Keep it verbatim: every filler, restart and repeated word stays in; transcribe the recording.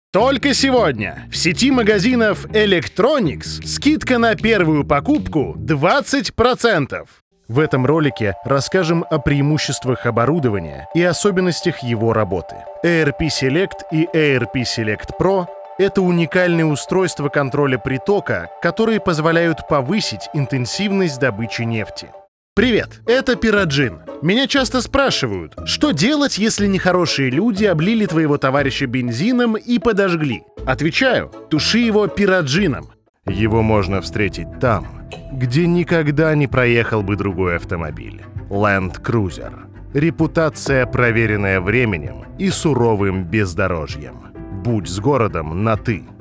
Только сегодня в сети магазинов Electronics скидка на первую покупку двадцать процентов. В этом ролике расскажем о преимуществах оборудования и особенностях его работы. и ар пи Select и и ар пи Select Pro — это уникальные устройства контроля притока, которые позволяют повысить интенсивность добычи нефти. Привет, это Pyrogen. Меня часто спрашивают, что делать, если нехорошие люди облили твоего товарища бензином и подожгли? Отвечаю, туши его пироджином. Его можно встретить там, где никогда не проехал бы другой автомобиль. Land Cruiser. Репутация, проверенная временем и суровым бездорожьем. Будь с городом на «ты».